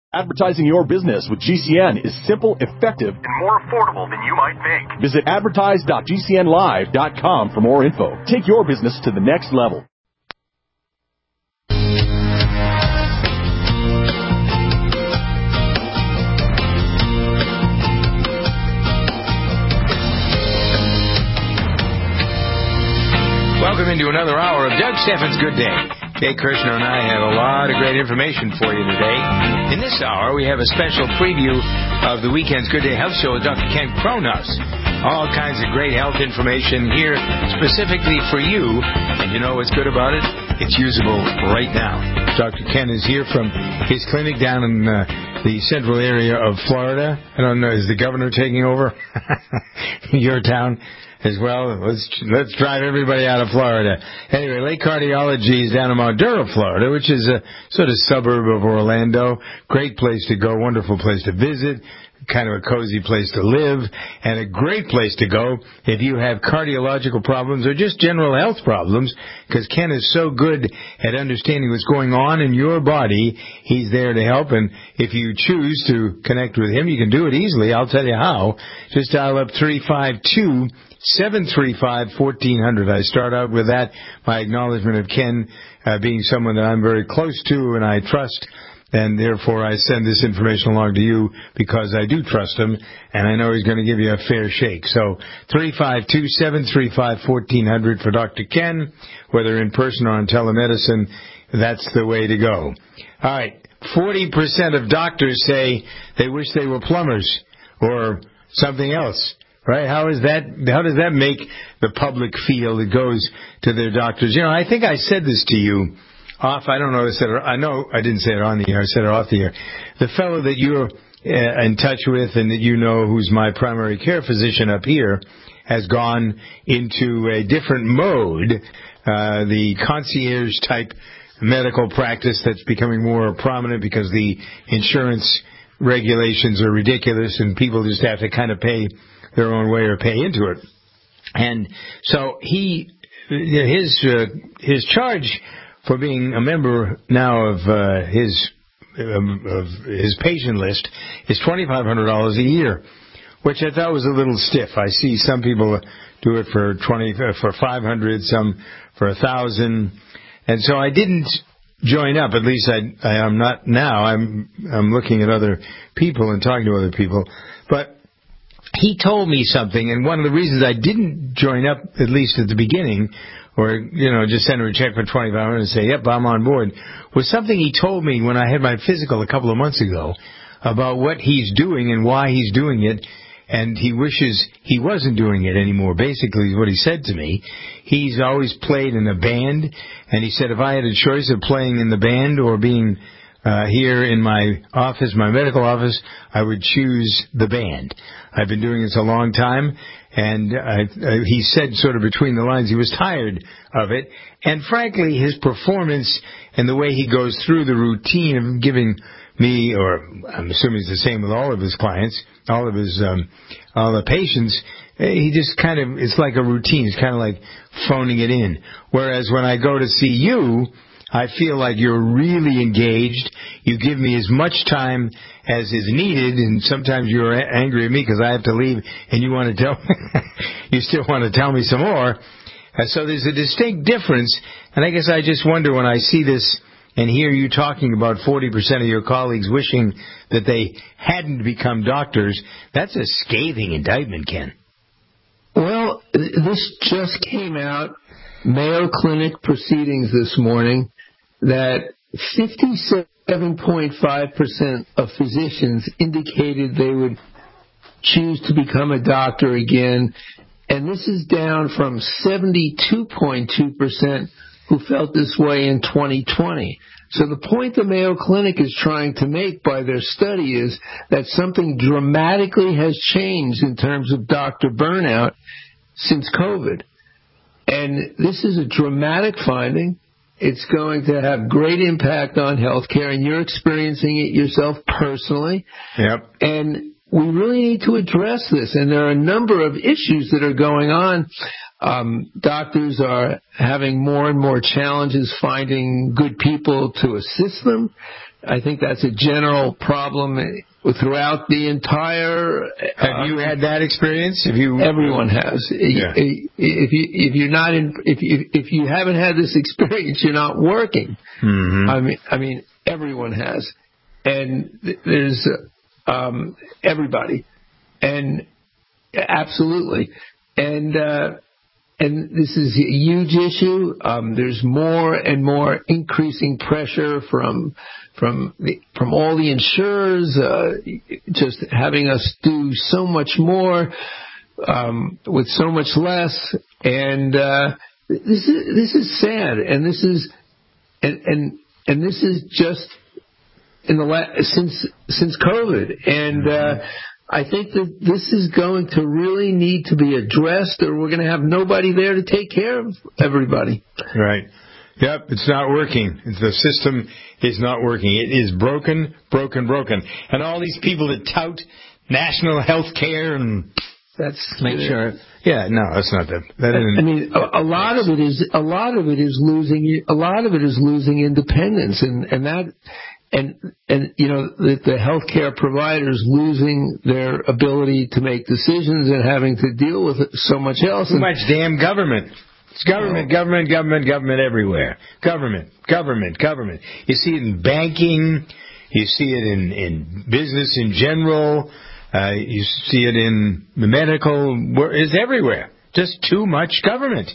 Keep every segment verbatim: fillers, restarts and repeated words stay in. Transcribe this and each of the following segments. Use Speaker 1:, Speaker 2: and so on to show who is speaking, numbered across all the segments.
Speaker 1: Advertising your business with G C N is simple, effective, and more affordable than you might think. Visit advertise dot g c n live dot com for more info. Take your business to the next level.
Speaker 2: Welcome into another hour of Doug Steffens' Good Day. Dave Kirshner and I have a lot of great information for you today. In this hour, we have a special preview of the weekend's Good Day Health Show with Doctor Ken Kronos. All kinds of great health information here specifically for you. And you know what's good about it? It's usable right now. Doctor Ken is here from his clinic down in uh, the central area of Florida. I don't know, is the governor taking over your town as well? Let's let's drive everybody out of Florida. Anyway, Lake Cardiology is down in Maduro, Florida, which is a sort of suburb of Orlando. Great place to go, wonderful place to visit, kind of a cozy place to live, and a great place to go if you have cardiological problems or just general health problems, because Ken is so good at understanding what's going on in your body. He's there to help, and if you choose to connect with him, you can do it easily. I'll tell you how. Just dial up three five two, seven three five, one four zero zero. I start out with that, my acknowledgement of Ken uh, being someone that I'm very close to and I trust, and therefore I send this information along to you because I do trust him, and I know he's going to give you a fair shake. So three five two, seven three five, one four zero zero for Doctor Ken, whether in person or on telemedicine. That's the way to go. All right, forty percent of doctors say they wish they were plumbers or something else. Right? How is that? How does that make the public feel that goes to their doctors? You know, I think I said this to you off. I don't know. I said it, I know I didn't say it on the air. I said it off the air. The fellow that you're uh, in touch with and that you know, who's my primary care physician up here, has gone into a different mode. Uh, the concierge type medical practice that's becoming more prominent because the insurance regulations are ridiculous and people just have to kind of pay their own way or pay into it. And so he, his, uh, his charge for being a member now of, uh, his, um, of his patient list is twenty-five hundred dollars a year, which I thought was a little stiff. I see some people do it for twenty, uh, for five hundred, some for a thousand. And so I didn't join up. At least I, I am not now. I'm, I'm looking at other people and talking to other people. But he told me something, and one of the reasons I didn't join up, at least at the beginning, or, you know, just send him a check for twenty-five hundred dollars and say, yep, I'm on board, was something he told me when I had my physical a couple of months ago about what he's doing and why he's doing it, and he wishes he wasn't doing it anymore, basically is what he said to me. He's always played in a band, and he said if I had a choice of playing in the band or being uh, here in my office, my medical office, I would choose the band. I've been doing this a long time, and I, uh, he said sort of between the lines he was tired of it. And frankly, his performance and the way he goes through the routine of giving me, or I'm assuming it's the same with all of his clients, all of his, um, all the patients, he just kind of, it's like a routine. It's kind of like phoning it in. Whereas when I go to see you, I feel like you're really engaged. You give me as much time as is needed, and sometimes you're angry at me because I have to leave, and you want to tell me, you still want to tell me some more. Uh, so there's a distinct difference, and I guess I just wonder when I see this and hear you talking about forty percent of your colleagues wishing that they hadn't become doctors, that's a scathing indictment, Ken.
Speaker 3: Well, this just came out, Mayo Clinic proceedings this morning, that fifty-seven point five percent of physicians indicated they would choose to become a doctor again, and this is down from seventy-two point two percent who felt this way in twenty twenty. So the point the Mayo Clinic is trying to make by their study is that something dramatically has changed in terms of doctor burnout since COVID. And this is a dramatic finding. It's going to have great impact on healthcare, and you're experiencing it yourself personally.
Speaker 2: Yep.
Speaker 3: And we really need to address this, and there are a number of issues that are going on. Um, doctors are having more and more challenges finding good people to assist them. I think that's a general problem throughout the entire.
Speaker 2: Have uh, you had that experience? Have you?
Speaker 3: Everyone has.
Speaker 2: Yeah.
Speaker 3: If you if you're not in if you if you haven't had this experience, you're not working.
Speaker 2: Mm-hmm.
Speaker 3: I mean, I mean, everyone has, and there's um, everybody, and absolutely, and. Uh, And this is a huge issue. Um, there's more and more increasing pressure from from the, from all the insurers, uh, just having us do so much more um, with so much less. And uh, this is this is sad. And this is and and and this is just in the la- since since COVID. And uh, I think that this is going to really need to be addressed, or we're going to have nobody there to take care of everybody.
Speaker 2: Right. Yep, it's not working. The system is not working. It is broken, broken, broken. And all these people that tout national health care and
Speaker 3: that's
Speaker 2: make sure. Yeah, no, that's not that. that
Speaker 3: I mean, a, a lot of it is a lot of it is losing. A lot of it is losing independence, and and that. And, and you know, the, the healthcare providers losing their ability to make decisions and having to deal with so much else.
Speaker 2: Too much damn government. It's government, government, government, government everywhere. Government, government, government. You see it in banking. You see it in, in business in general. Uh, you see it in the medical. It's everywhere. Just too much government.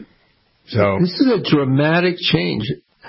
Speaker 2: So
Speaker 3: this is a dramatic change.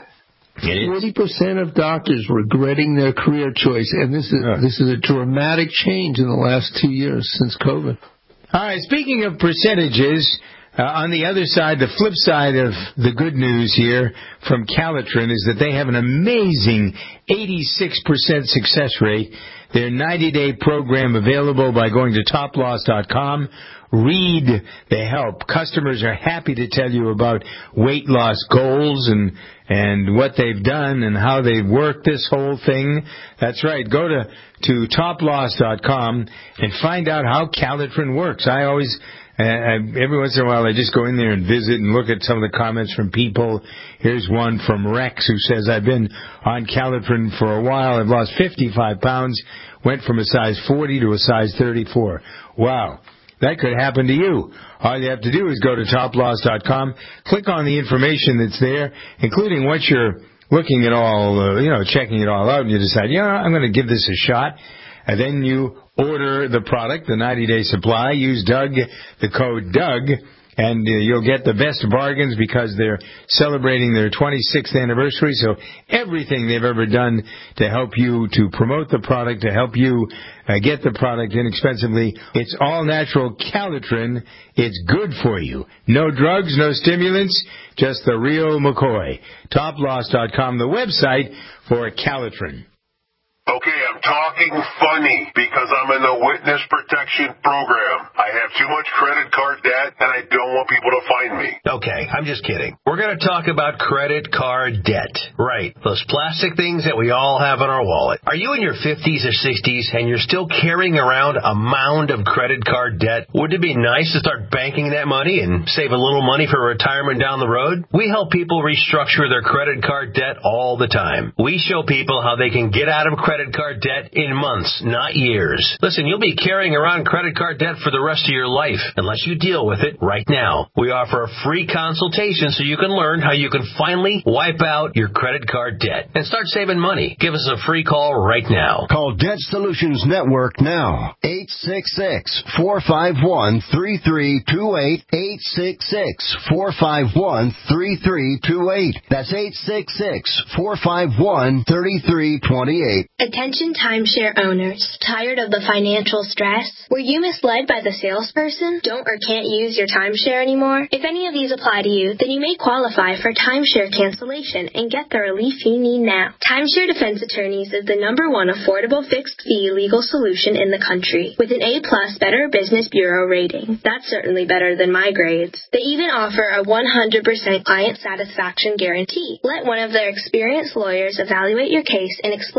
Speaker 3: Forty percent of doctors regretting their career choice, and this is uh. this is a dramatic change in the last two years since COVID.
Speaker 2: All right. Speaking of percentages, uh, on the other side, the flip side of the good news here from Calitrin is that they have an amazing eighty-six percent success rate. Their ninety-day program available by going to top loss dot com. Read the help. Customers are happy to tell you about weight loss goals and and what they've done and how they've worked this whole thing. That's right. Go to, to top loss dot com and find out how Calitrin works. I always, uh, every once in a while, I just go in there and visit and look at some of the comments from people. Here's one from Rex who says, I've been on Calitrin for a while. I've lost fifty-five pounds, went from a size forty to a size thirty-four. Wow. That could happen to you. All you have to do is go to top loss dot com, click on the information that's there, including what you're looking at all, uh, you know, checking it all out, and you decide, yeah, I'm going to give this a shot. And then you order the product, the ninety-day supply. Use Doug, the code Doug, and uh, you'll get the best bargains because they're celebrating their twenty-sixth anniversary. So everything they've ever done to help you to promote the product, to help you uh, get the product inexpensively, it's all natural Calitrin. It's good for you. No drugs, no stimulants, just the real McCoy. top loss dot com, the website for Calitrin.
Speaker 4: Okay, I'm talking funny because I'm in the witness protection program. I have too much credit card debt and I don't want people to find me.
Speaker 5: Okay, I'm just kidding. We're going to talk about credit card debt. Right, those plastic things that we all have in our wallet. Are you in your fifties or sixties and you're still carrying around a mound of credit card debt? Would it be nice to start banking that money and save a little money for retirement down the road? We help people restructure their credit card debt all the time. We show people how they can get out of credit card debt in months, not years. Listen, you'll be carrying around credit card debt for the rest of your life unless you deal with it right now. We offer a free consultation so you can learn how you can finally wipe out your credit card debt and start saving money. Give us a free call right now.
Speaker 6: Call Debt Solutions Network now. eight six six, four five one, three three two eight. eight six six, four five one, three three two eight. That's eight six six, four five one, three three two eight.
Speaker 7: Attention timeshare owners. Tired of the financial stress? Were you misled by the salesperson? Don't or can't use your timeshare anymore? If any of these apply to you, then you may qualify for timeshare cancellation and get the relief you need now. Timeshare Defense Attorneys is the number one affordable fixed-fee legal solution in the country with an A-plus Better Business Bureau rating. That's certainly better than my grades. They even offer a one hundred percent client satisfaction guarantee. Let one of their experienced lawyers evaluate your case and explain the process.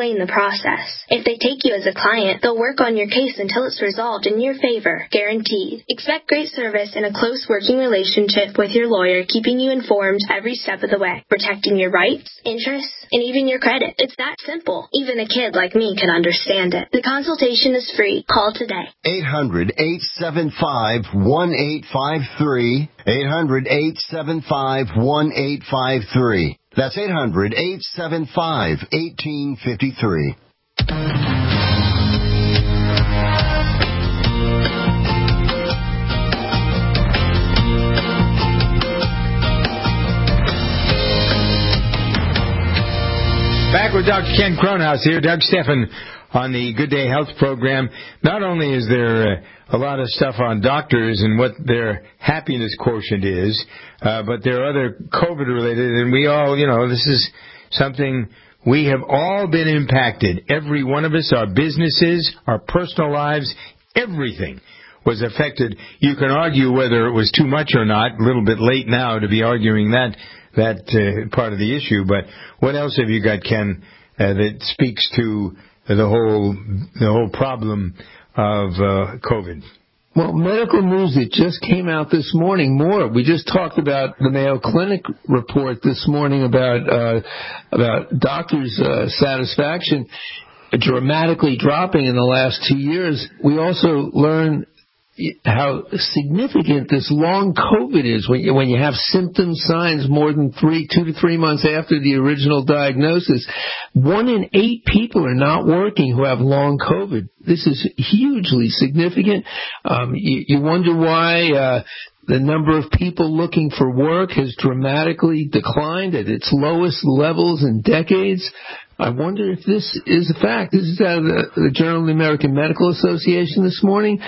Speaker 7: process. If they take you as a client, they'll work on your case until it's resolved in your favor, guaranteed. Expect great service and a close working relationship with your lawyer, keeping you informed every step of the way, protecting your rights, interests, and even your credit. It's that simple. Even a kid like me can understand it. The consultation is free. Call today.
Speaker 6: eight hundred, eight seven five, one eight five three. eight hundred, eight seven five, one eight five three. That's eight hundred, eight seven five, one eight five three.
Speaker 2: Back with Doctor Ken Cronhaus here, Doug Steffen on the Good Day Health program. Not only is there uh, a lot of stuff on doctors and what their happiness quotient is, uh, but there are other COVID-related, and we all, you know, this is something we have all been impacted. Every one of us, our businesses, our personal lives, everything was affected. You can argue whether it was too much or not, a little bit late now to be arguing that that uh, part of the issue, but what else have you got, Ken, uh, that speaks to the whole the whole problem of uh, COVID?
Speaker 3: Well, medical news that just came out this morning, more. We just talked about the Mayo Clinic report this morning about uh, about doctors' uh, satisfaction dramatically dropping in the last two years. We also learned how significant this long COVID is when you, when you have symptoms, signs more than three, two to three months after the original diagnosis. One in eight people are not working who have long COVID. This is hugely significant. Um, you, you wonder why uh, the number of people looking for work has dramatically declined at its lowest levels in decades. I wonder if this is a fact. This is out of the, the Journal of the American Medical Association this morning.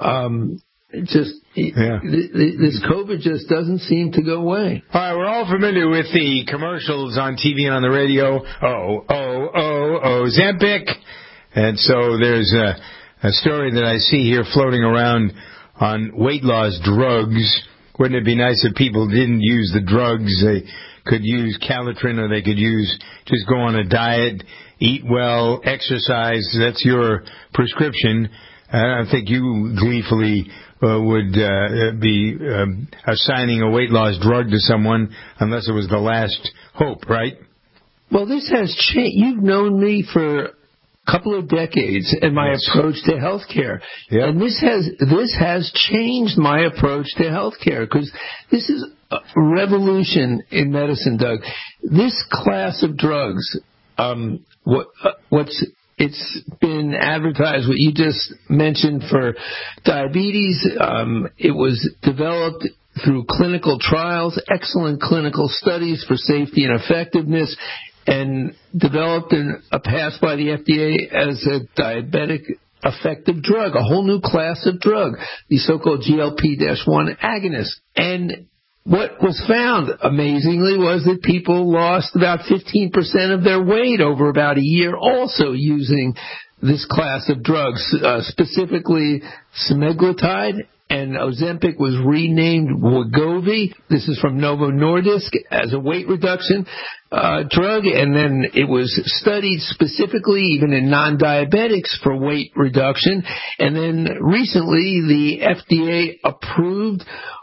Speaker 3: Um, it just yeah. th- th- this COVID just doesn't seem to go away.
Speaker 2: All right, we're all familiar with the commercials on T V and on the radio. Oh, oh, oh, Ozempic. And so there's a, a story that I see here floating around on weight loss drugs. Wouldn't it be nice if people didn't use the drugs? They could use Calitrin, or they could use just go on a diet, eat well, exercise. That's your prescription. I don't think you gleefully uh, would uh, be um, assigning a weight loss drug to someone unless it was the last hope, right?
Speaker 3: Well, this has changed. You've known me for a couple of decades and my yes. approach to healthcare. Yep. And this has this has changed my approach to healthcare, because this is a revolution in medicine, Doug. This class of drugs, um, what uh, what's it's been advertised, what you just mentioned for diabetes, um, it was developed through clinical trials, excellent clinical studies for safety and effectiveness, and developed and passed by the F D A as a diabetic effective drug, a whole new class of drug, the so-called G L P one agonist. And what was found, amazingly, was that people lost about fifteen percent of their weight over about a year also using this class of drugs, uh, specifically semaglutide, and Ozempic was renamed Wegovy. This is from Novo Nordisk as a weight reduction uh, drug, and then it was studied specifically even in non-diabetics for weight reduction. And then recently the F D A approved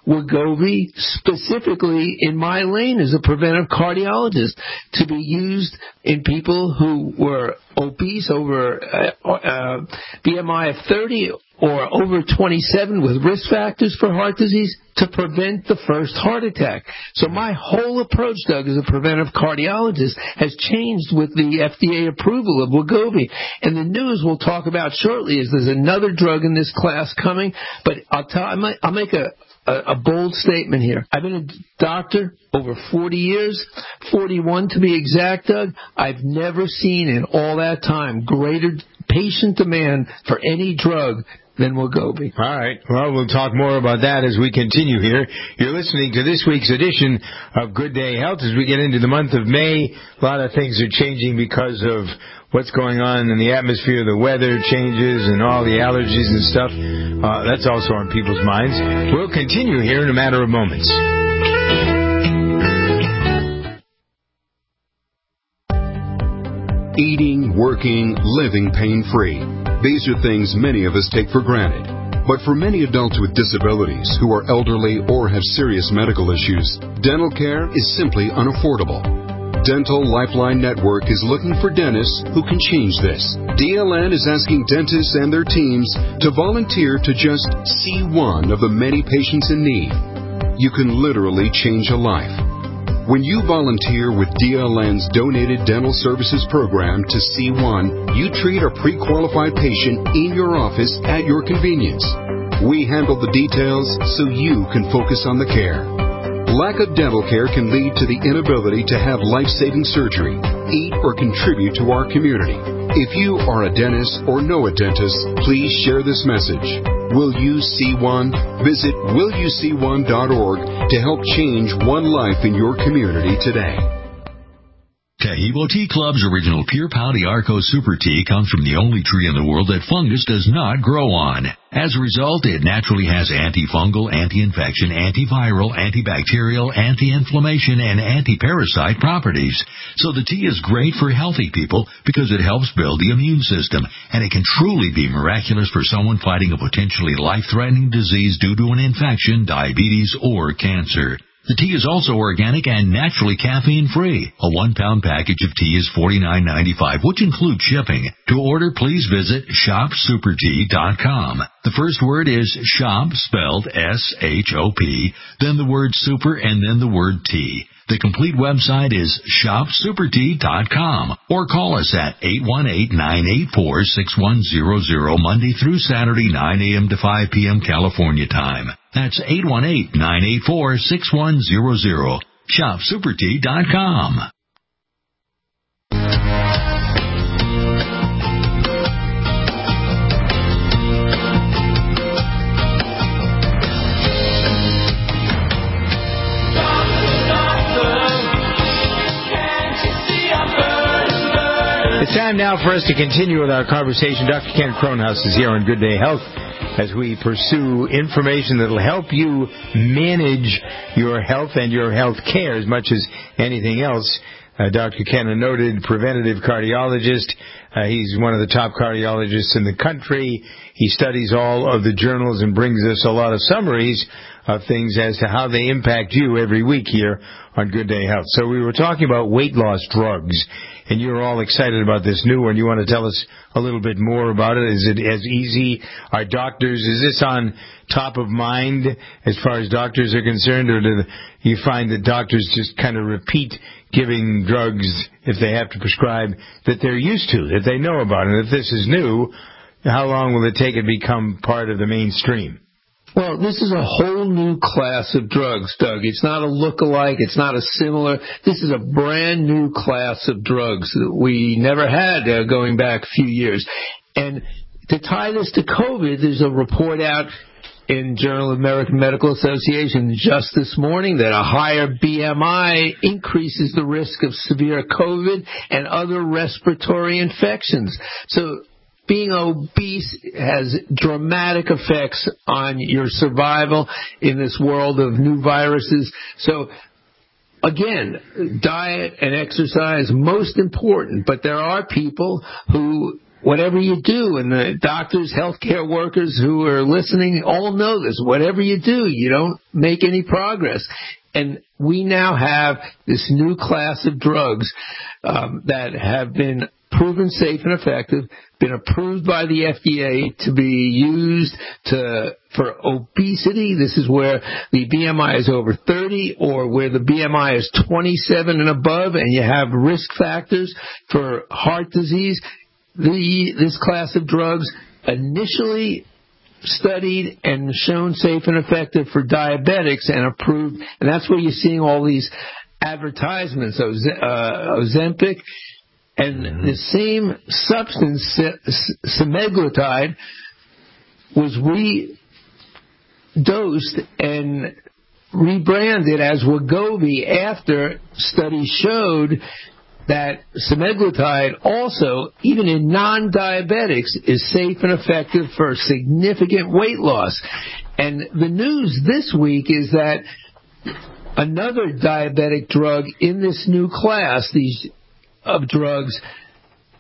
Speaker 3: Wegovy specifically in my lane as a preventive cardiologist to be used in people who were obese, over uh, uh, B M I of thirty or over twenty-seven with risk factors for heart disease, to prevent the first heart attack. So my whole approach, Doug, as a preventive cardiologist has changed with the F D A approval of Wegovy. And the news we'll talk about shortly is there's another drug in this class coming, but I'll, tell, I'll make a A, a bold statement here. I've been a doctor over forty years, forty-one to be exact, Doug. I've never seen in all that time greater patient demand for any drug than Wegovy.
Speaker 2: All right. Well, we'll talk more about that as we continue here. You're listening to this week's edition of Good Day Health. As we get into the month of May, a lot of things are changing because of what's going on in the atmosphere, the weather changes and all the allergies and stuff. Uh, that's also on people's minds. We'll continue here in a matter of moments.
Speaker 8: Eating, working, living pain-free. These are things many of us take for granted. But for many adults with disabilities who are elderly or have serious medical issues, dental care is simply unaffordable. Dental Lifeline Network is looking for dentists who can change this. D L N is asking dentists and their teams to volunteer to just see one of the many patients in need. You can literally change a life. When you volunteer with D L N's Donated Dental Services Program to C one, you treat a pre-qualified patient in your office at your convenience. We handle the details so you can focus on the care. Lack of dental care can lead to the inability to have life-saving surgery, eat, or contribute to our community. If you are a dentist or know a dentist, please share this message. Will you see one? Visit will you see one dot org to help change one life in your community today.
Speaker 9: Taheebo Tea Club's original Pure Pau Arco Super Tea comes from the only tree in the world that fungus does not grow on. As a result, it naturally has antifungal, anti-infection, antiviral, antibacterial, anti-inflammation, and anti-parasite properties. So the tea is great for healthy people because it helps build the immune system, and it can truly be miraculous for someone fighting a potentially life-threatening disease due to an infection, diabetes, or cancer. The tea is also organic and naturally caffeine-free. A one-pound package of tea is forty-nine ninety-five, which includes shipping. To order, please visit shop super tea dot com. The first word is shop, spelled S H O P, then the word super, and then the word tea. The complete website is shop super tea dot com, or call us at eight one eight, nine eight four, six one zero zero Monday through Saturday, nine a.m. to five p.m. California time. That's eight one eight, nine eight four, six one zero zero. shop super tea dot com.
Speaker 2: It's time now for us to continue with our conversation. Doctor Ken Kronhaus is here on Good Day Health as we pursue information that will help you manage your health and your health care as much as anything else. Uh, Doctor Ken, a noted preventative cardiologist. Uh, he's one of the top cardiologists in the country. He studies all of the journals and brings us a lot of summaries of things as to how they impact you every week here on Good Day Health. So we were talking about weight loss drugs, and you're all excited about this new one. You want to tell us a little bit more about it? Is it as easy? Are doctors, is this on top of mind as far as doctors are concerned, or do you find that doctors just kind of repeat giving drugs if they have to prescribe that they're used to, that they know about? And if this is new, how long will it take it to become part of the mainstream?
Speaker 3: Well, this is a whole new class of drugs, Doug. It's not a look-alike. It's not a similar. This is a brand new class of drugs that we never had uh, going back a few years. And to tie this to COVID, there's a report out in Journal of American Medical Association just this morning that a higher B M I increases the risk of severe COVID and other respiratory infections. So being obese has dramatic effects on your survival in this world of new viruses. So, again, diet and exercise, most important, but there are people who, whatever you do, and the doctors, healthcare workers who are listening all know this, whatever you do, you don't make any progress. And we now have this new class of drugs um, that have been proven safe and effective, been approved by the F D A to be used to for obesity. This is where the B M I is over thirty, or where the B M I is twenty-seven and above, and you have risk factors for heart disease. The, this class of drugs initially studied and shown safe and effective for diabetics and approved, and that's where you're seeing all these advertisements of uh, Ozempic. And mm-hmm. the same substance, semaglutide, was re-dosed and rebranded as Wegovy after studies showed that semaglutide also, even in non-diabetics, is safe and effective for significant weight loss. And the news this week is that another diabetic drug in this new class, these of drugs,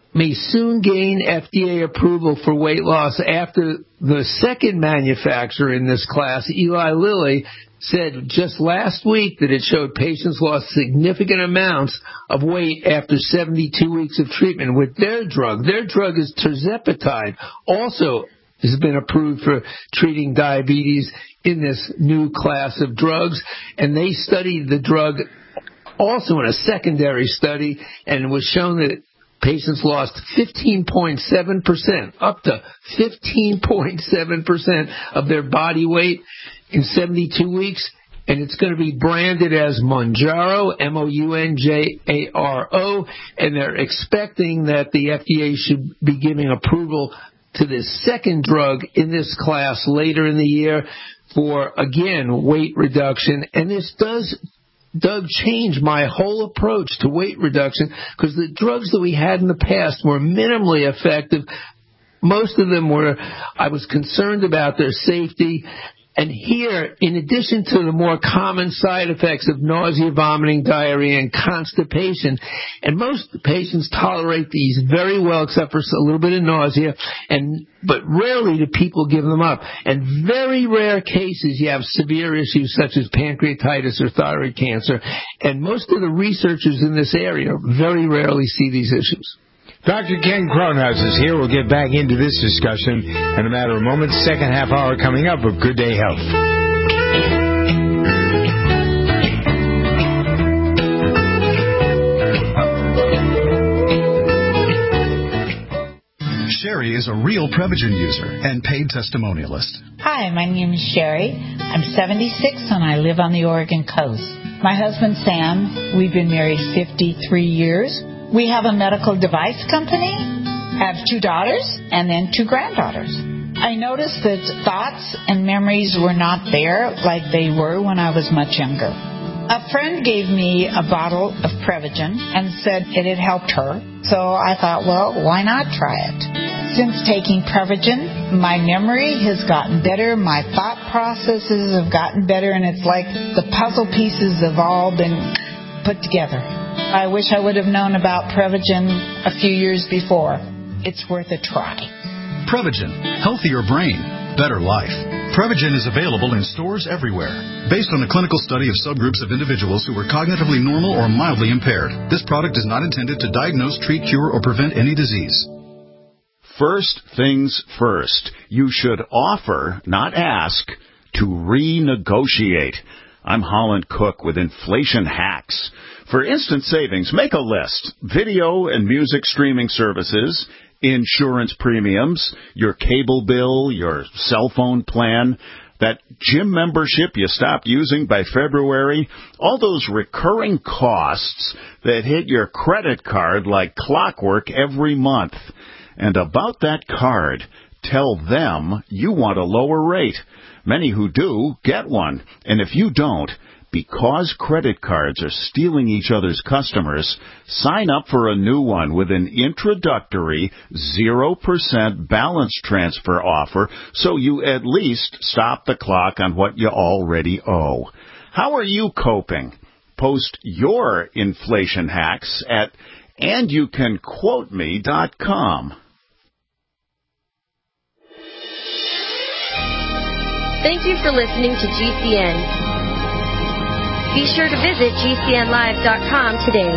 Speaker 3: may soon gain F D A approval for weight loss after the second manufacturer in this class, Eli Lilly, said just last week that it showed patients lost significant amounts of weight after seventy-two weeks of treatment with their drug. Their drug is tirzepatide, also has been approved for treating diabetes in this new class of drugs, and they studied the drug also in a secondary study, and it was shown that patients lost fifteen point seven percent, up to fifteen point seven percent of their body weight in seventy-two weeks, and it's going to be branded as Mounjaro, M O U N J A R O, and they're expecting that the F D A should be giving approval to this second drug in this class later in the year for, again, weight reduction. And this does, Doug, change my whole approach to weight reduction, because the drugs that we had in the past were minimally effective. Most of them were, I was concerned about their safety. And here, in addition to the more common side effects of nausea, vomiting, diarrhea, and constipation, and most patients tolerate these very well, except for a little bit of nausea, and but rarely do people give them up. And very rare cases, you have severe issues such as pancreatitis or thyroid cancer, and most of the researchers in this area very rarely see these issues.
Speaker 2: Doctor Ken Cronhaus is here. We'll get back into this discussion in a matter of moments. Second half hour coming up of Good Day Health.
Speaker 10: Sherry is a real Prevagen user and paid testimonialist.
Speaker 11: Hi, my name is Sherry. I'm seventy-six and I live on the Oregon coast. My husband Sam, we've been married fifty-three years. We have a medical device company, have two daughters, and then two granddaughters. I noticed that thoughts and memories were not there like they were when I was much younger. A friend gave me a bottle of Prevagen and said it had helped her, so I thought, well, why not try it? Since taking Prevagen, my memory has gotten better, my thought processes have gotten better, and it's like the puzzle pieces have all been put together. I wish I would have known about Prevagen a few years before. It's worth a try.
Speaker 10: Prevagen. Healthier brain. Better life. Prevagen is available in stores everywhere. Based on a clinical study of subgroups of individuals who were cognitively normal or mildly impaired, this product is not intended to diagnose, treat, cure, or prevent any disease.
Speaker 1: First things first. You should offer, not ask, to renegotiate. I'm Holland Cook with Inflation Hacks. For instant savings, make a list. Video and music streaming services, insurance premiums, your cable bill, your cell phone plan, that gym membership you stopped using by February, all those recurring costs that hit your credit card like clockwork every month. And about that card, tell them you want a lower rate. Many who do get one. And if you don't, because credit cards are stealing each other's customers, sign up for a new one with an introductory zero percent balance transfer offer so you at least stop the clock on what you already owe. How are you coping? Post your inflation hacks at and you can quote me dot com.
Speaker 12: Thank you for listening to G C N. Be sure to visit G C N live dot com today.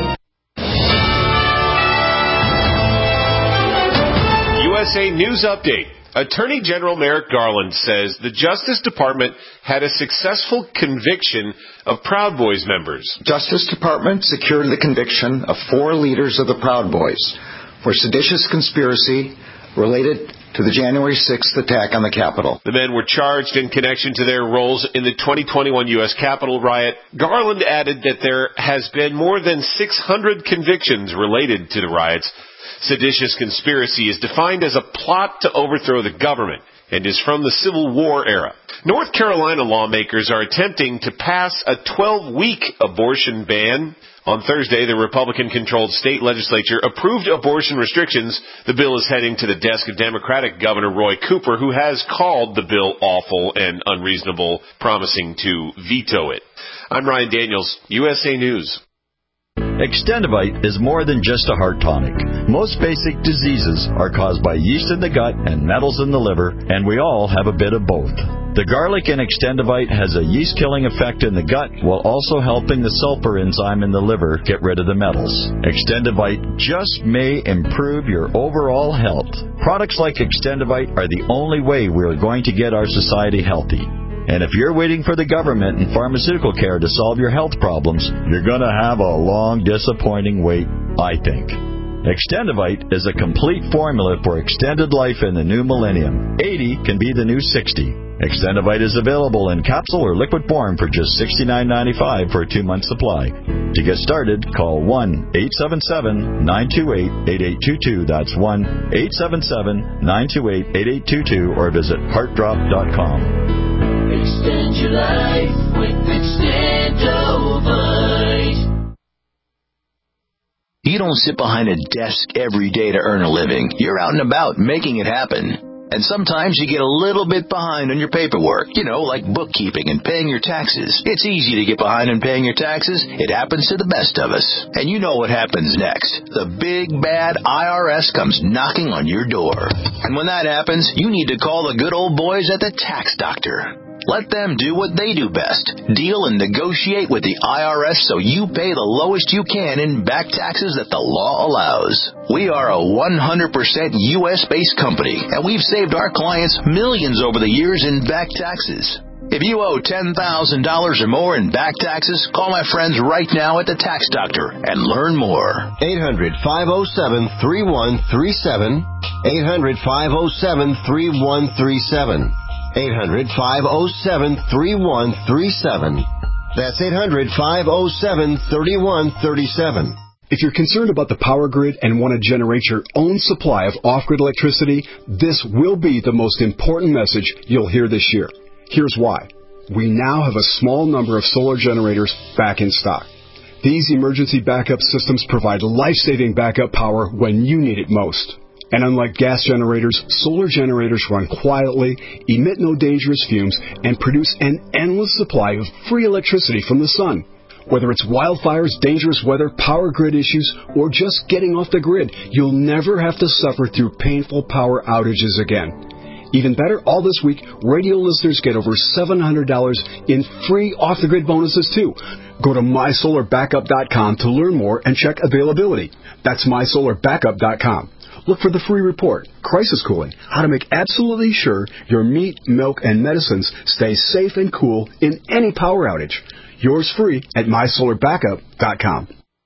Speaker 13: U S A News Update. Attorney General Merrick Garland says the Justice Department had a successful conviction of Proud Boys members.
Speaker 14: Justice Department secured the conviction of four leaders of the Proud Boys for seditious conspiracy related to the January sixth attack on the Capitol.
Speaker 13: The men were charged in connection to their roles in the twenty twenty-one U S Capitol riot. Garland added that there has been more than six hundred convictions related to the riots. Seditious conspiracy is defined as a plot to overthrow the government and is from the Civil War era. North Carolina lawmakers are attempting to pass a twelve-week abortion ban. On Thursday, the Republican-controlled state legislature approved abortion restrictions. The bill is heading to the desk of Democratic Governor Roy Cooper, who has called the bill awful and unreasonable, promising to veto it. I'm Ryan Daniels, U S A News.
Speaker 15: Extendivite is more than just a heart tonic. Most basic diseases are caused by yeast in the gut and metals in the liver, and we all have a bit of both. The garlic in Extendivite has a yeast-killing effect in the gut while also helping the sulfur enzyme in the liver get rid of the metals. Extendivite just may improve your overall health. Products like Extendivite are the only way we are going to get our society healthy. And if you're waiting for the government and pharmaceutical care to solve your health problems, you're going to have a long, disappointing wait, I think. Extendivite is a complete formula for extended life in the new millennium. eighty can be the new sixty. Extendivite is available in capsule or liquid form for just sixty-nine ninety-five for a two-month supply. To get started, call one eight seven seven, nine two eight, eight eight two two. That's one eight seven seven, nine two eight, eight eight two two or visit heart drop dot com.
Speaker 16: Extend your life with Extendivite.
Speaker 17: You don't sit behind a desk every day to earn a living. You're out and about making it happen. And sometimes you get a little bit behind on your paperwork, you know, like bookkeeping and paying your taxes. It's easy to get behind on paying your taxes. It happens to the best of us. And you know what happens next. The big, bad I R S comes knocking on your door. And when that happens, you need to call the good old boys at the Tax Doctor. Let them do what they do best. Deal and negotiate with the I R S so you pay the lowest you can in back taxes that the law allows. We are a one hundred percent U S-based company, and we've saved our clients millions over the years in back taxes. If you owe ten thousand dollars or more in back taxes, call my friends right now at the Tax Doctor and learn more.
Speaker 6: eight hundred, five oh seven, three one three seven. eight hundred, five oh seven, three one three seven. eight hundred, five oh seven, three one three seven. That's eight hundred, five oh seven, three one three seven.
Speaker 18: If you're concerned about the power grid and want to generate your own supply of off-grid electricity, this will be the most important message you'll hear this year. Here's why. We now have a small number of solar generators back in stock. These emergency backup systems provide life-saving backup power when you need it most. And unlike gas generators, solar generators run quietly, emit no dangerous fumes, and produce an endless supply of free electricity from the sun. Whether it's wildfires, dangerous weather, power grid issues, or just getting off the grid, you'll never have to suffer through painful power outages again. Even better, all this week, radio listeners get over seven hundred dollars in free off-the-grid bonuses, too. Go to my solar backup dot com to learn more and check availability. That's my solar backup dot com. Look for the free report, Crisis Cooling, how to make absolutely sure your meat, milk, and medicines stay safe and cool in any power outage. Yours free at my solar backup dot com.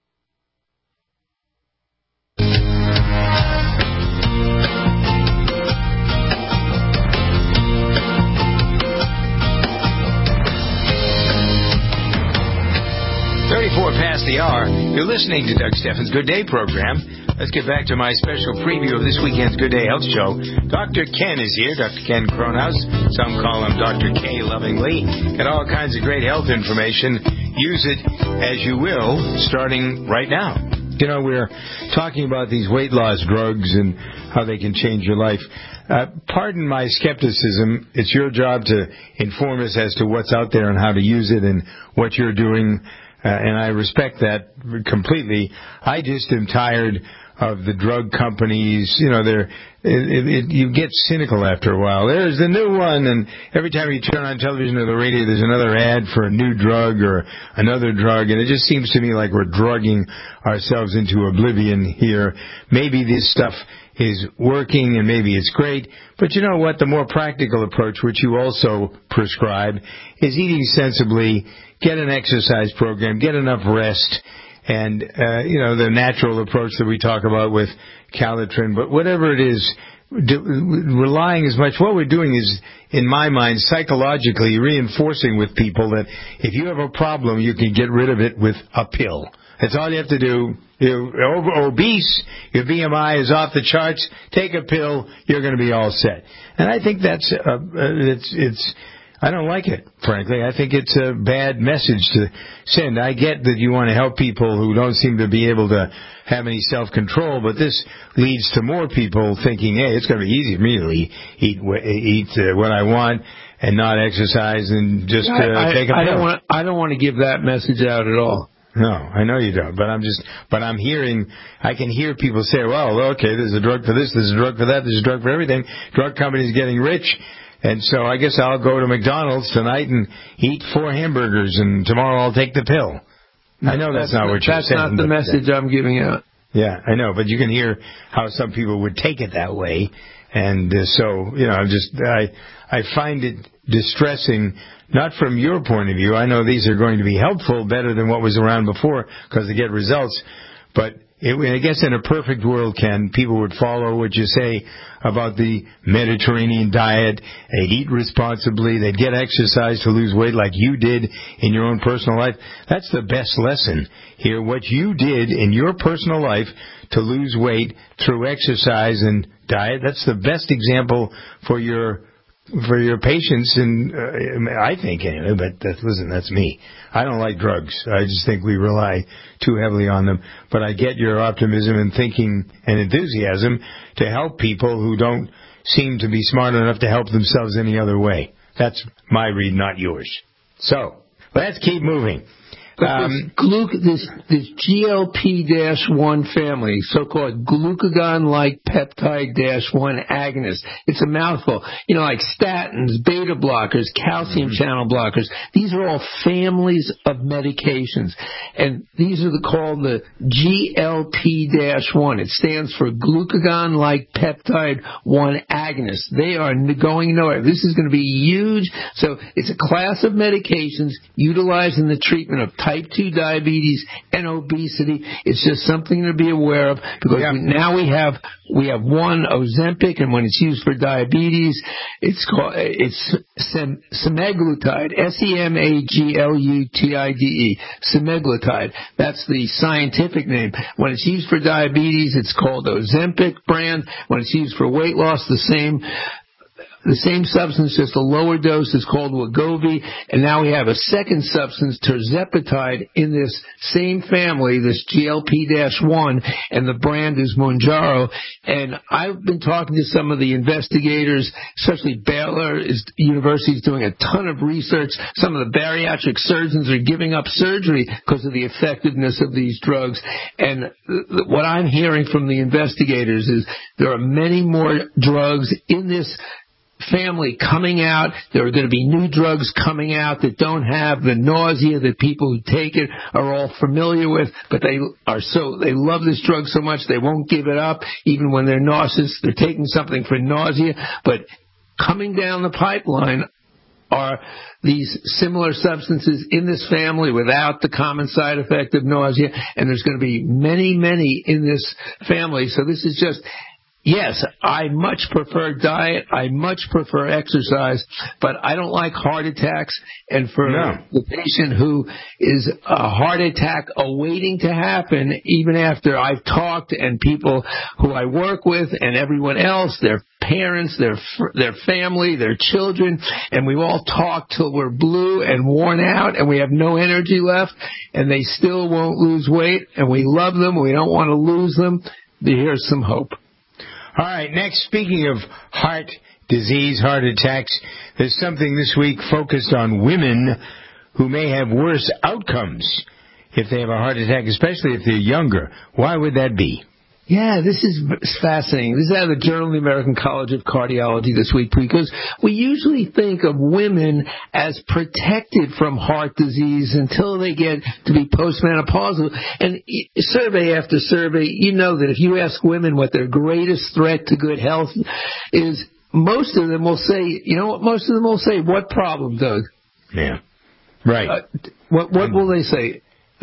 Speaker 2: thirty-four past the hour. You're listening to Doug Steffens' Good Day program. Let's get back to my special preview of this weekend's Good Day Health Show. Doctor Ken is here, Doctor Ken Kronhaus. Some call him Doctor K lovingly. Got all kinds of great health information. Use it as you will, starting right now. You know, we're talking about these weight loss drugs and how they can change your life. Uh, pardon my skepticism. It's your job to inform us as to what's out there and how to use it and what you're doing. Uh, and I respect that completely. I just am tired of the drug companies. You know, they're, it, it, you get cynical after a while. There's the new one, and every time you turn on television or the radio, there's another ad for a new drug or another drug, and it just seems to me like we're drugging ourselves into oblivion here. Maybe this stuff is working and maybe it's great, but you know what? The more practical approach, which you also prescribe, is eating sensibly, get an exercise program, get enough rest, and, uh, you know, the natural approach that we talk about with Calitrin. But whatever it is, do, relying as much, what we're doing is, in my mind, psychologically reinforcing with people that if you have a problem, you can get rid of it with a pill. That's all you have to do. You're over, obese, your B M I is off the charts, take a pill, you're going to be all set. And I think that's, uh, it's, it's, I don't like it, frankly. I think it's a bad message to send. I get that you want to help people who don't seem to be able to have any self-control, but this leads to more people thinking, hey, it's going to be easy for me to eat, eat, eat uh, what I want and not exercise and just uh,
Speaker 3: I,
Speaker 2: take a pill.
Speaker 3: I don't want. I don't want to give that message out at all.
Speaker 2: No, I know you don't. But I'm just, but I'm hearing, I can hear people say, well, okay, there's a drug for this, there's a drug for that, there's a drug for everything. Drug companies getting rich. And so I guess I'll go to McDonald's tonight and eat four hamburgers, and tomorrow I'll take the pill. I know that's, that's not what you're
Speaker 3: that's
Speaker 2: saying.
Speaker 3: That's not the message I'm giving out.
Speaker 2: Yeah, I know, but you can hear how some people would take it that way. And uh, so, you know, I'm just, I, I find it distressing, not from your point of view. I know these are going to be helpful, better than what was around before, because they get results. But it, I guess in a perfect world, Ken, people would follow what you say about the Mediterranean diet. They'd eat responsibly. They'd get exercise to lose weight like you did in your own personal life. That's the best lesson here. What you did in your personal life to lose weight through exercise and diet, that's the best example for your for your patients, and uh, I think anyway, but that, listen, that's me. I don't like drugs. I just think we rely too heavily on them. But I get your optimism and thinking and enthusiasm to help people who don't seem to be smart enough to help themselves any other way. That's my read, not yours. So, let's keep moving.
Speaker 3: Um, this, gluc- this, this G L P one family, so-called glucagon-like peptide one agonist, it's a mouthful. You know, like statins, beta blockers, calcium mm-hmm. channel blockers. These are all families of medications. And these are the, called the G L P one. It stands for glucagon-like peptide one agonist. They are going nowhere. This is going to be huge. So it's a class of medications utilized in the treatment of type two diabetes and obesity. It's just something to be aware of, because yeah. we, now we have we have one Ozempic, and when it's used for diabetes, it's called it's sem, semaglutide, S E M A G L U T I D E, semaglutide. That's the scientific name. When it's used for diabetes, it's called Ozempic brand. When it's used for weight loss, the same. The same substance, just a lower dose, is called Wegovy, and now we have a second substance, tirzepatide, in this same family, this G L P one, and the brand is Mounjaro. And I've been talking to some of the investigators, especially Baylor is, University is doing a ton of research. Some of the bariatric surgeons are giving up surgery because of the effectiveness of these drugs. And th- what I'm hearing from the investigators is there are many more drugs in this family coming out. There are going to be new drugs coming out that don't have the nausea that people who take it are all familiar with, but they are so they love this drug so much they won't give it up even when they're nauseous. They're taking something for nausea, but coming down the pipeline are these similar substances in this family without the common side effect of nausea, and there's going to be many, many in this family. So this is just Yes, I much prefer diet. I much prefer exercise, but I don't like heart attacks. And for no. the patient who is a heart attack awaiting to happen, even after I've talked and people who I work with and everyone else, their parents, their their family, their children, and we've all talked till we're blue and worn out and we have no energy left, and they still won't lose weight, and we love them. We don't want to lose them. Here's some hope.
Speaker 2: All right, next, speaking of heart disease, heart attacks, there's something this week focused on women who may have worse outcomes if they have a heart attack, especially if they're younger. Why would that be?
Speaker 3: Yeah, this is fascinating. This is out of the Journal of the American College of Cardiology this week, because we usually think of women as protected from heart disease until they get to be postmenopausal. And survey after survey, you know that if you ask women what their greatest threat to good health is, most of them will say, you know what most of them will say? What problem, Doug?
Speaker 2: Yeah, right.
Speaker 3: Uh, what what will they say?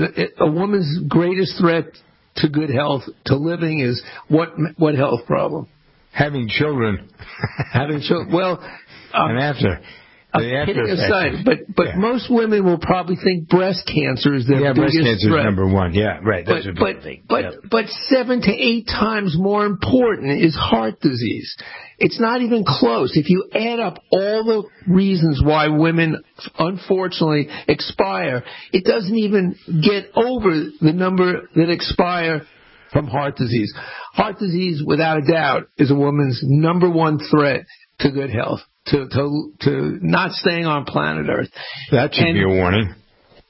Speaker 3: A woman's greatest threat to good health, to living, is what what health problem?
Speaker 2: Having children.
Speaker 3: Having children. Well, um,
Speaker 2: and after.
Speaker 3: I'm kidding aside, but but yeah. most women will probably think breast cancer is their
Speaker 2: yeah,
Speaker 3: biggest
Speaker 2: breast cancer
Speaker 3: threat.
Speaker 2: is number one. Yeah, right.
Speaker 3: But
Speaker 2: That's
Speaker 3: but
Speaker 2: thing.
Speaker 3: but,
Speaker 2: yep.
Speaker 3: but seven to eight times more important is heart disease. It's not even close. If you add up all the reasons why women unfortunately expire, it doesn't even get over the number that expire from heart disease. Heart disease, without a doubt, is a woman's number one threat to good health. To, to to not staying on planet Earth.
Speaker 2: That should
Speaker 3: and,
Speaker 2: be a warning.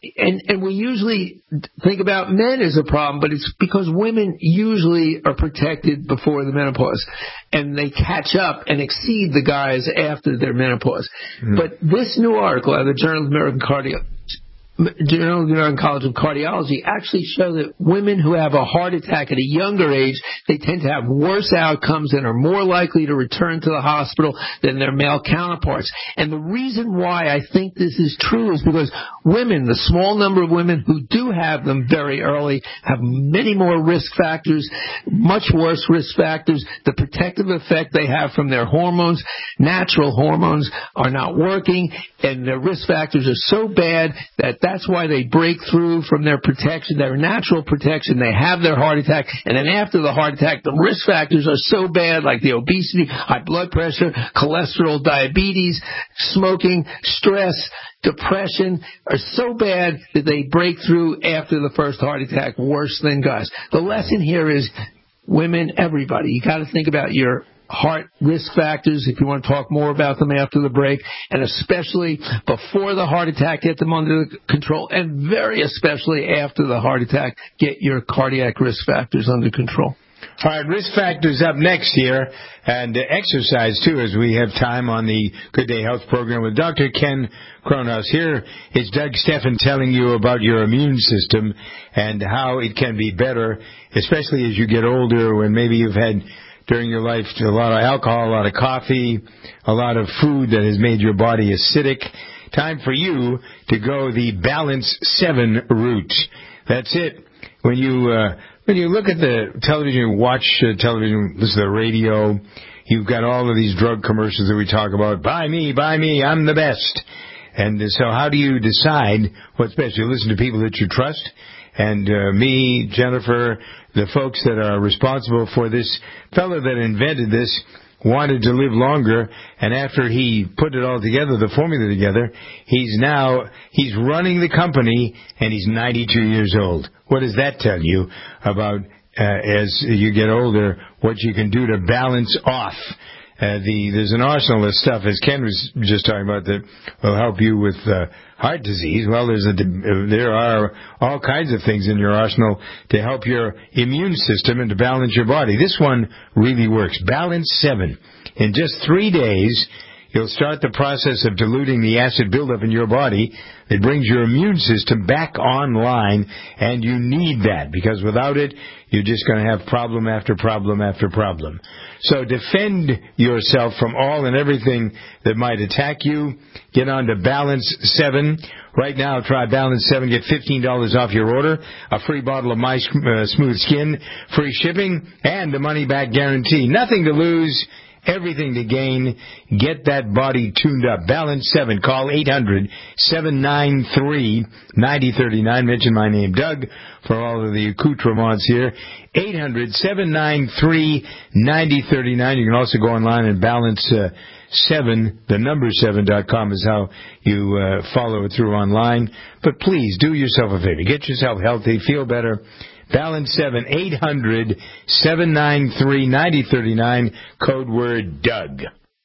Speaker 3: and, and we usually think about men as a problem, but it's because women usually are protected before the menopause, and they catch up and exceed the guys after their menopause. Mm-hmm. But this new article out of the Journal of American Cardiology, Journal of the American College of Cardiology actually show that women who have a heart attack at a younger age, they tend to have worse outcomes and are more likely to return to the hospital than their male counterparts. And the reason why I think this is true is because women, the small number of women who do have them very early, have many more risk factors, much worse risk factors. The protective effect they have from their hormones, natural hormones, are not working, and their risk factors are so bad that that's why they break through from their protection, their natural protection. They have their heart attack, and then after the heart attack, the risk factors are so bad, like the obesity, high blood pressure, cholesterol, diabetes, smoking, stress, depression, are so bad that they break through after the first heart attack worse than guys. The lesson here is, women, everybody, you got to think about your heart risk factors, if you want to talk more about them after the break, and especially before the heart attack, get them under control, and very especially after the heart attack, get your cardiac risk factors under control.
Speaker 2: All right, risk factors up next here, and uh, exercise, too, as we have time on the Good Day Health program with Doctor Ken Kronos. Here is Doug Steffen telling you about your immune system and how it can be better, especially as you get older, when maybe you've had during your life a lot of alcohol, a lot of coffee, a lot of food that has made your body acidic. Time for you to go the Balance seven route. That's it. When you uh, when you look at the television, watch uh, television, listen to the radio, you've got all of these drug commercials that we talk about. Buy me, buy me, I'm the best. And uh, so how do you decide what's best? You listen to people that you trust. And uh, me, Jennifer, the folks that are responsible for this fellow that invented this wanted to live longer, and after he put it all together, the formula together, he's now, he's running the company, and he's ninety-two years old. What does that tell you about, uh, as you get older, what you can do to balance off? Uh, the, there's an arsenal of stuff, as Ken was just talking about, that will help you with uh, heart disease. Well, there's a, there are all kinds of things in your arsenal to help your immune system and to balance your body. This one really works. Balance seven. In just three days, you'll start the process of diluting the acid buildup in your body. It brings your immune system back online, and you need that, because without it, you're just going to have problem after problem after problem. So defend yourself from all and everything that might attack you. Get on to Balance seven. Right now, try Balance seven. Get fifteen dollars off your order, a free bottle of My uh, Smooth Skin, free shipping, and a money-back guarantee. Nothing to lose, everything to gain. Get that body tuned up. Balance seven. Call eight hundred, seven nine three, nine zero three nine. Mention my name, Doug, for all of the accoutrements here. eight hundred, seven nine three, nine zero three nine. You can also go online and Balance uh, seven, the number seven dot com is how you uh, follow it through online. But please, do yourself a favor. Get yourself healthy. Feel better. Balance seven, eight hundred, seven nine three, nine zero three nine, code word Doug.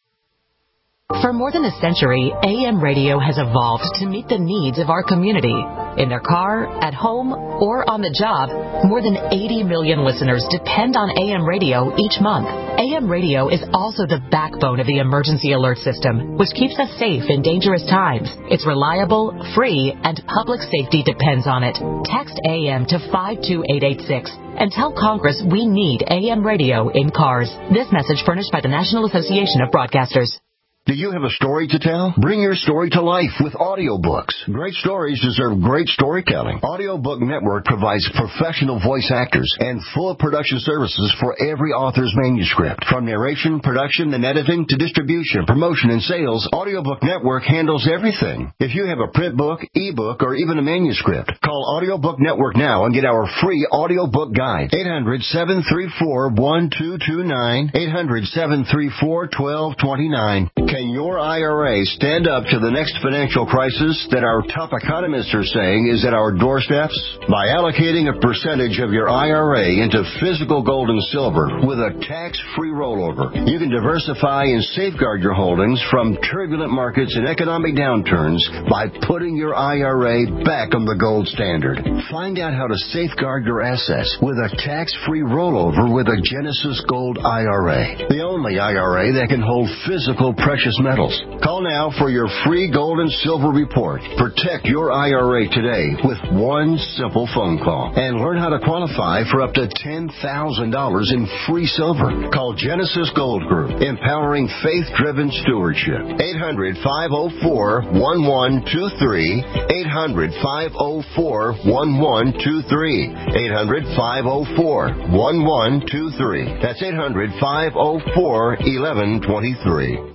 Speaker 19: For more than a century, A M radio has evolved to meet the needs of our community. In their car, at home, or on the job, more than eighty million listeners depend on A M radio each month. A M radio is also the backbone of the emergency alert system, which keeps us safe in dangerous times. It's reliable, free, and public safety depends on it. Text A M to five two eight eight six and tell Congress we need A M radio in cars. This message furnished by the National Association of Broadcasters.
Speaker 6: Do you have a story to tell? Bring your story to life with audiobooks. Great stories deserve great storytelling. Audiobook Network provides professional voice actors and full production services for every author's manuscript. From narration, production, and editing to distribution, promotion, and sales, Audiobook Network handles everything. If you have a print book, ebook, or even a manuscript, call Audiobook Network now and get our free audiobook guide. eight hundred, seven three four, one two two nine. eight hundred, seven three four, one two two nine. Can your I R A stand up to the next financial crisis that our top economists are saying is at our doorsteps? By allocating a percentage of your I R A into physical gold and silver with a tax-free rollover, you can diversify and safeguard your holdings from turbulent markets and economic downturns by putting your I R A back on the gold standard. Find out how to safeguard your assets with a tax-free rollover with a Genesis Gold I R A, the only I R A that can hold physical precious metals. Call now for your free gold and silver report. Protect your I R A today with one simple phone call and learn how to qualify for up to ten thousand dollars in free silver. Call Genesis Gold Group, empowering faith-driven stewardship. eight hundred, five oh four, one one two three. eight hundred, five oh four, one one two three. eight hundred, five oh four, one one two three. That's eight hundred, five oh four, one one two three.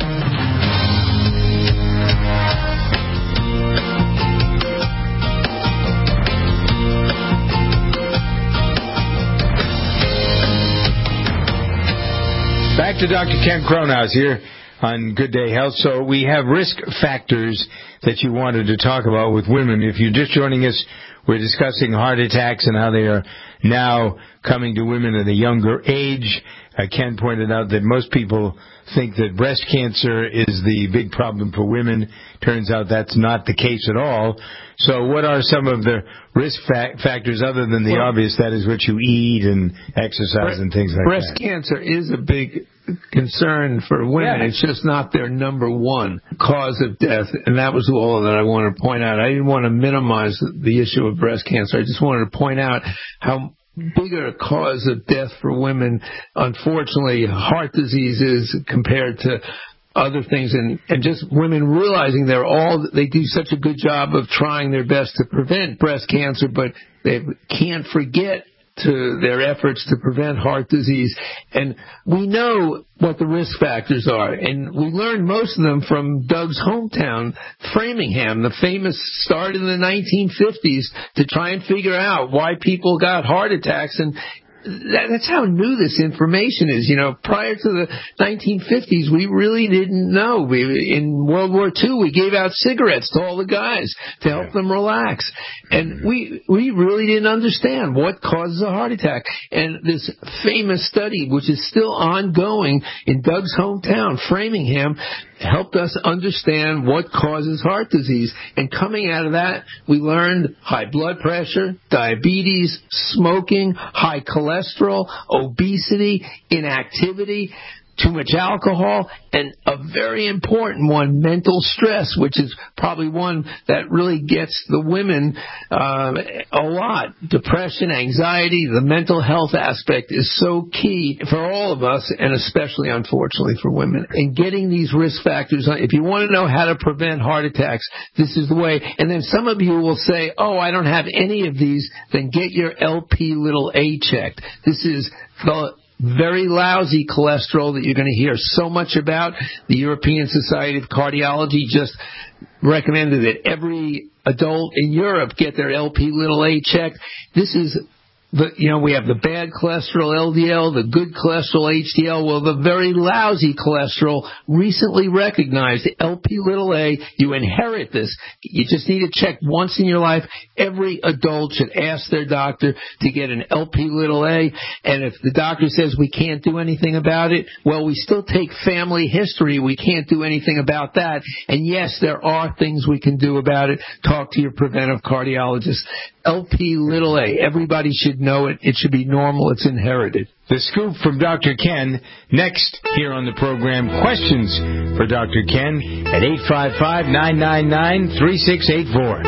Speaker 2: Back to Doctor Ken Cronhaus here on Good Day Health. So we have risk factors that you wanted to talk about with women. If you're just joining us, we're discussing heart attacks and how they are now coming to women at a younger age. Uh, Ken pointed out that most people think that breast cancer is the big problem for women. Turns out that's not the case at all. So what are some of the risk fa- factors other than the well, obvious, that is what you eat and exercise and things like
Speaker 3: breast
Speaker 2: that?
Speaker 3: Breast cancer is a big concern for women. Yeah. It's just not their number one cause of death, and that was all that I wanted to point out. I didn't want to minimize the issue of breast cancer. I just wanted to point out how bigger a cause of death for women, unfortunately, heart disease is compared to other things, and, and just women realizing they're all, they do such a good job of trying their best to prevent breast cancer, but they can't forget to their efforts to prevent heart disease. And we know what the risk factors are, and we learned most of them from Doug's hometown, Framingham, the famous start in the nineteen fifties to try and figure out why people got heart attacks. And That, that's how new this information is. You know, prior to the nineteen fifties, we really didn't know. We, in World War Two, we gave out cigarettes to all the guys to help yeah. them relax. And we we really didn't understand what causes a heart attack. And this famous study, which is still ongoing in Doug's hometown, Framingham, helped us understand what causes heart disease. And coming out of that, we learned high blood pressure, diabetes, smoking, high cholesterol, obesity, inactivity, too much alcohol, and a very important one, mental stress, which is probably one that really gets the women uh, a lot. Depression, anxiety, the mental health aspect is so key for all of us, and especially, unfortunately, for women. And getting these risk factors, if you want to know how to prevent heart attacks, this is the way. And then some of you will say, oh, I don't have any of these, then get your L P little a checked. This is the very lousy cholesterol that you're going to hear so much about. The European Society of Cardiology just recommended that every adult in Europe get their L P little a checked. This is the, you know, we have the bad cholesterol L D L, the good cholesterol H D L. Well, the very lousy cholesterol, recently recognized, L P little a, you inherit this. You just need to check once in your life. Every adult should ask their doctor to get an L P little a. And if the doctor says we can't do anything about it, well, we still take family history. We can't do anything about that. And yes, there are things we can do about it. Talk to your preventive cardiologist. L P little a. Everybody should know it. It should be normal. It's inherited.
Speaker 2: The scoop from Doctor Ken next here on the program. Questions for Doctor Ken at eight five five, nine nine nine, three six eight four.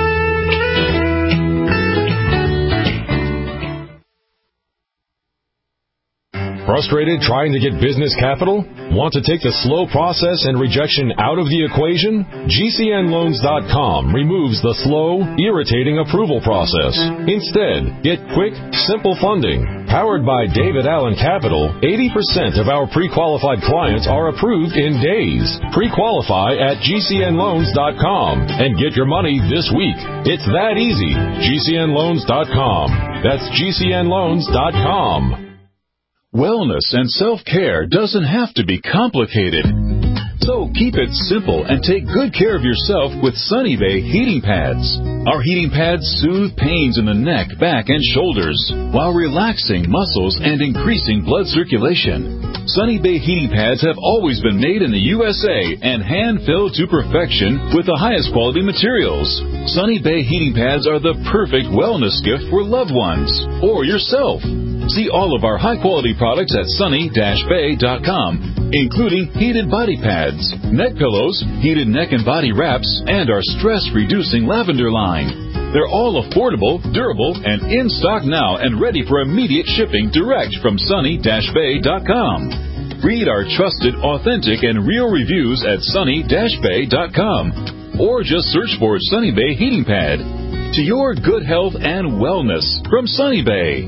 Speaker 20: Frustrated trying to get business capital? Want to take the slow process and rejection out of the equation? G C N loans dot com removes the slow, irritating approval process. Instead, get quick, simple funding. Powered by David Allen Capital, eighty percent of our pre-qualified clients are approved in days. Pre-qualify at G C N loans dot com and get your money this week. It's that easy. G C N loans dot com. That's G C N loans dot com.
Speaker 1: Wellness and self-care doesn't have to be complicated.
Speaker 21: So keep it simple and take good care of yourself with Sunny Bay heating pads. Our heating pads soothe pains in the neck, back, and shoulders while relaxing muscles and increasing blood circulation. Sunny Bay heating pads have always been made in the U S A and hand-filled to perfection with the highest quality materials. Sunny Bay heating pads are the perfect wellness gift for loved ones or yourself. See all of our high-quality products at sunny dash bay dot com, including heated body pads, neck pillows, heated neck and body wraps, and our stress-reducing lavender line. They're all affordable, durable, and in stock now and ready for immediate shipping direct from sunny dash bay dot com. Read our trusted, authentic, and real reviews at sunny dash bay dot com, or just search for Sunny Bay Heating Pad. To your good health and wellness from Sunny Bay.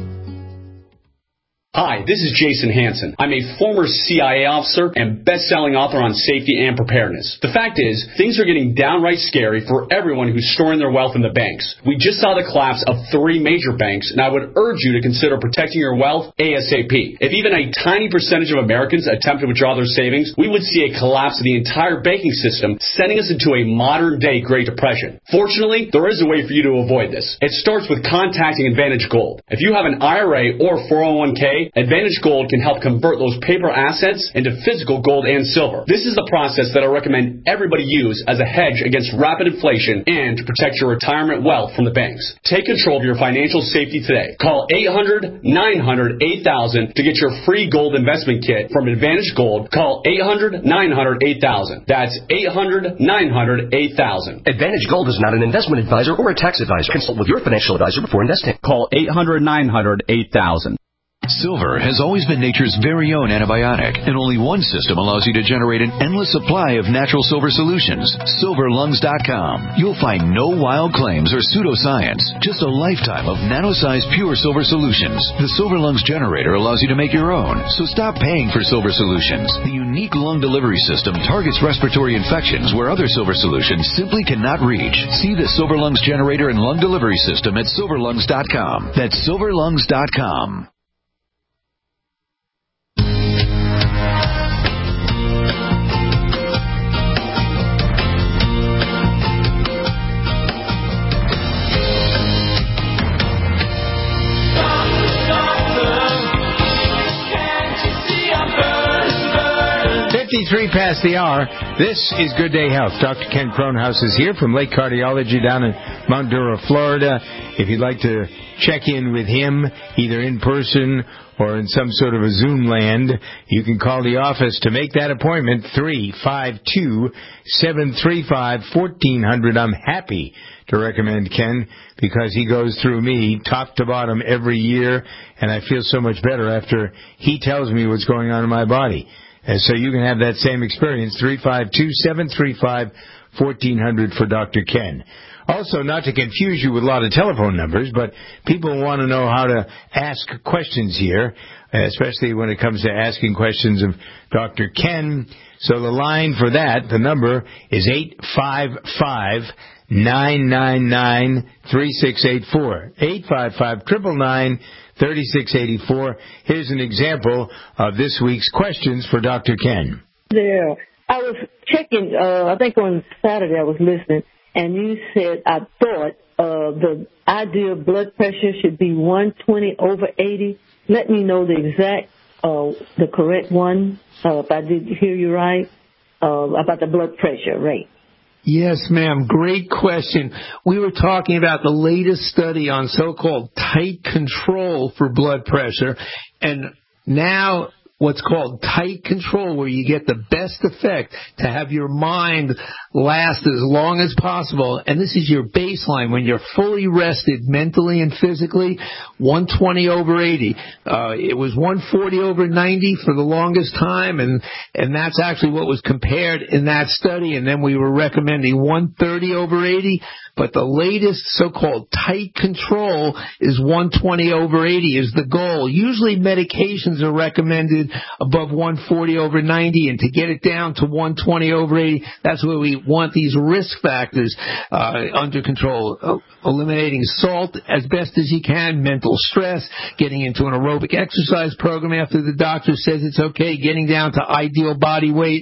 Speaker 22: Hi, this is Jason Hansen. I'm a former C I A officer and best-selling author on safety and preparedness. The fact is, things are getting downright scary for everyone who's storing their wealth in the banks. We just saw the collapse of three major banks, and I would urge you to consider protecting your wealth ASAP. If even a tiny percentage of Americans attempt to withdraw their savings, we would see a collapse of the entire banking system, sending us into a modern-day Great Depression. Fortunately, there is a way for you to avoid this. It starts with contacting Advantage Gold. If you have an I R A or four oh one k, Advantage Gold can help convert those paper assets into physical gold and silver. This is the process that I recommend everybody use as a hedge against rapid inflation and to protect your retirement wealth from the banks. Take control of your financial safety today. Call eight hundred, nine hundred, eight thousand to get your free gold investment kit from Advantage Gold. Call eight hundred, nine hundred, eight thousand. That's eight hundred, nine hundred, eight thousand.
Speaker 23: Advantage Gold is not an investment advisor or a tax advisor. Consult with your financial advisor before investing.
Speaker 24: Call eight hundred, nine hundred, eight thousand.
Speaker 9: Silver has always been nature's very own antibiotic, and only one system allows you to generate an endless supply of natural silver solutions. silver lungs dot com. You'll find no wild claims or pseudoscience, just a lifetime of nano-sized pure silver solutions. The Silver Lungs generator allows you to make your own, so stop paying for silver solutions. The unique lung delivery system targets respiratory infections where other silver solutions simply cannot reach. See the Silver Lungs generator and lung delivery system at silver lungs dot com. That's silver lungs dot com.
Speaker 2: fifty-three past the hour. This is Good Day Health. Doctor Ken Kronhaus is here from Lake Cardiology down in Mount Dura, Florida. If you'd like to check in with him, either in person or in some sort of a Zoom land, you can call the office to make that appointment, three five two, seven three five, one four zero zero. I'm happy to recommend Ken because he goes through me top to bottom every year, and I feel so much better after he tells me what's going on in my body. And so you can have that same experience, three five two, seven three five, one four zero zero for Doctor Ken. Also, not to confuse you with a lot of telephone numbers, but people want to know how to ask questions here, especially when it comes to asking questions of Doctor Ken. So the line for that, the number, is eight five five, nine nine nine, three six eight four. eight five five, nine nine nine, three six eight four. Here's an example of this week's questions for Doctor Ken.
Speaker 25: There. I was checking, uh, I think on Saturday I was listening, and you said, I thought uh, the ideal blood pressure should be one twenty over eighty. Let me know the exact, uh, the correct one, uh, if I did hear you right, uh, about the blood pressure rate.
Speaker 3: Yes, ma'am. Great question. We were talking about the latest study on so-called tight control for blood pressure, and now what's called tight control, where you get the best effect to have your mind last as long as possible. And this is your baseline when you're fully rested mentally and physically, one twenty over eighty. Uh, it was one forty over ninety for the longest time, and, and that's actually what was compared in that study. And then we were recommending one thirty over eighty. But the latest so-called tight control is one twenty over eighty is the goal. Usually medications are recommended above one forty over ninety, and to get it down to one twenty over eighty, that's where we want these risk factors uh, under control. Uh, eliminating salt as best as you can, mental stress, getting into an aerobic exercise program after the doctor says it's okay, getting down to ideal body weight.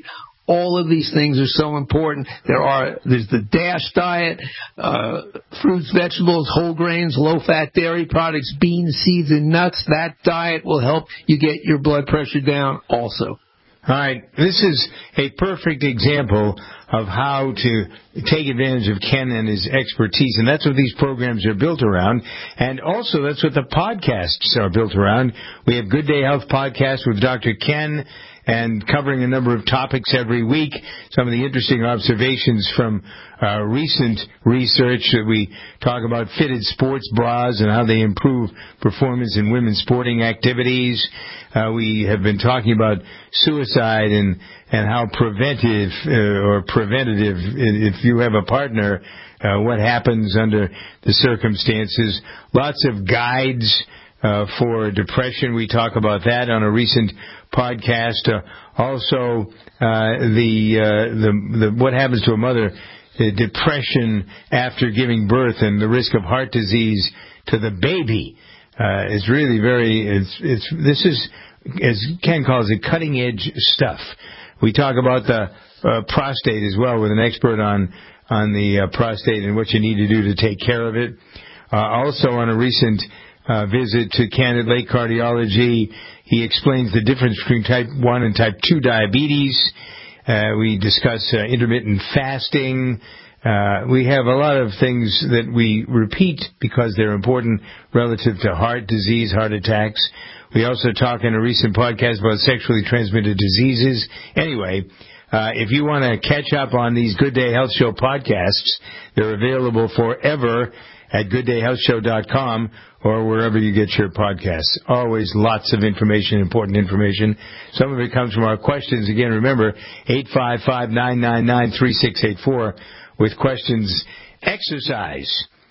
Speaker 3: All of these things are so important. There are, there's the DASH diet, uh, fruits, vegetables, whole grains, low-fat dairy products, beans, seeds, and nuts. That diet will help you get your blood pressure down also.
Speaker 2: All right, this is a perfect example of how to take advantage of Ken and his expertise, and that's what these programs are built around, and also that's what the podcasts are built around. We have Good Day Health podcast with Doctor Ken, and covering a number of topics every week, some of the interesting observations from uh, recent research that we talk about fitted sports bras and how they improve performance in women's sporting activities. Uh, we have been talking about suicide and, and how preventive uh, or preventative, if you have a partner, uh, what happens under the circumstances. Lots of guides uh, for depression. We talk about that on a recent podcast. Uh, also, uh, the, uh, the the what happens to a mother, uh, depression after giving birth, and the risk of heart disease to the baby uh, is really very. It's it's this is, as Ken calls it, cutting edge stuff. We talk about the uh, prostate as well with an expert on on the uh, prostate and what you need to do to take care of it. Uh, also, on a recent uh, visit to Candid Lake Cardiology, he explains the difference between type one and type two diabetes. Uh, we discuss uh, intermittent fasting. Uh, we have a lot of things that we repeat because they're important relative to heart disease, heart attacks. We also talk in a recent podcast about sexually transmitted diseases. Anyway, uh, if you want to catch up on these Good Day Health Show podcasts, they're available forever at good day health show dot com or wherever you get your podcasts. Always lots of information, important information. Some of it comes from our questions. Again, remember, eight five five, nine nine nine, three six eight four with questions. Exercise.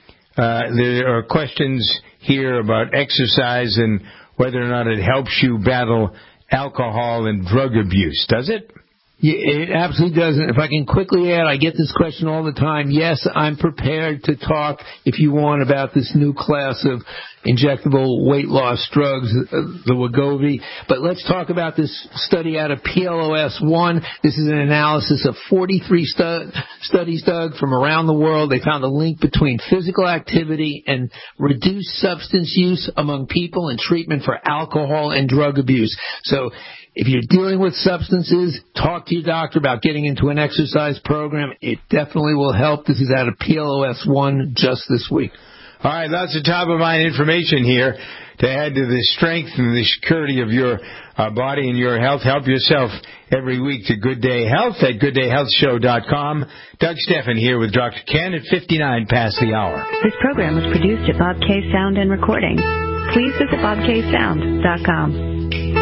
Speaker 2: Uh, there are questions here about exercise and whether or not it helps you battle alcohol and drug abuse. Does it?
Speaker 3: Yeah, it absolutely doesn't. If I can quickly add, I get this question all the time. Yes, I'm prepared to talk, if you want, about this new class of injectable weight loss drugs, the Wegovy. But let's talk about this study out of P L O S one. This is an analysis of forty-three stu- studies, Doug, from around the world. They found a link between physical activity and reduced substance use among people in treatment for alcohol and drug abuse. So if you're dealing with substances, talk to your doctor about getting into an exercise program. It definitely will help. This is out of P L O S one just this week.
Speaker 2: All right, lots of top-of-mind information here to add to the strength and the security of your uh, body and your health. Help yourself every week to Good Day Health at good day health show dot com. Doug Steffen here with Doctor Ken at fifty-nine past the hour.
Speaker 4: This program was produced at Bob K Sound and Recording. Please visit bob k sound dot com.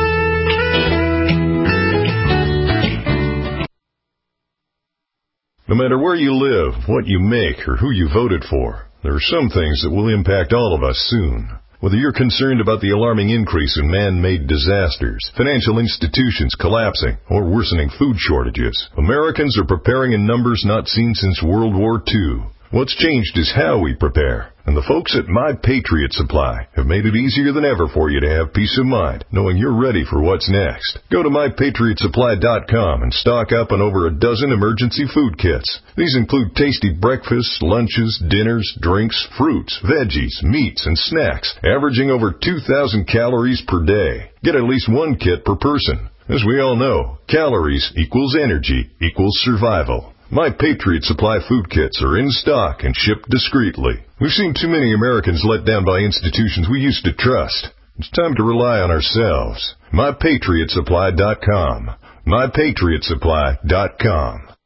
Speaker 5: No matter where you live, what you make, or who you voted for, there are some things that will impact all of us soon. Whether you're concerned about the alarming increase in man-made disasters, financial institutions collapsing, or worsening food shortages, Americans are preparing in numbers not seen since World War Two. What's changed is how we prepare. And the folks at My Patriot Supply have made it easier than ever for you to have peace of mind, knowing you're ready for what's next. Go to my patriot supply dot com and stock up on over a dozen emergency food kits. These include tasty breakfasts, lunches, dinners, drinks, fruits, veggies, meats, and snacks, averaging over two thousand calories per day. Get at least one kit per person. As we all know, calories equals energy equals survival. My Patriot Supply food kits are in stock and shipped discreetly. We've seen too many Americans let down by institutions we used to trust. It's time to rely on ourselves. my patriot supply dot com. my patriot supply dot com.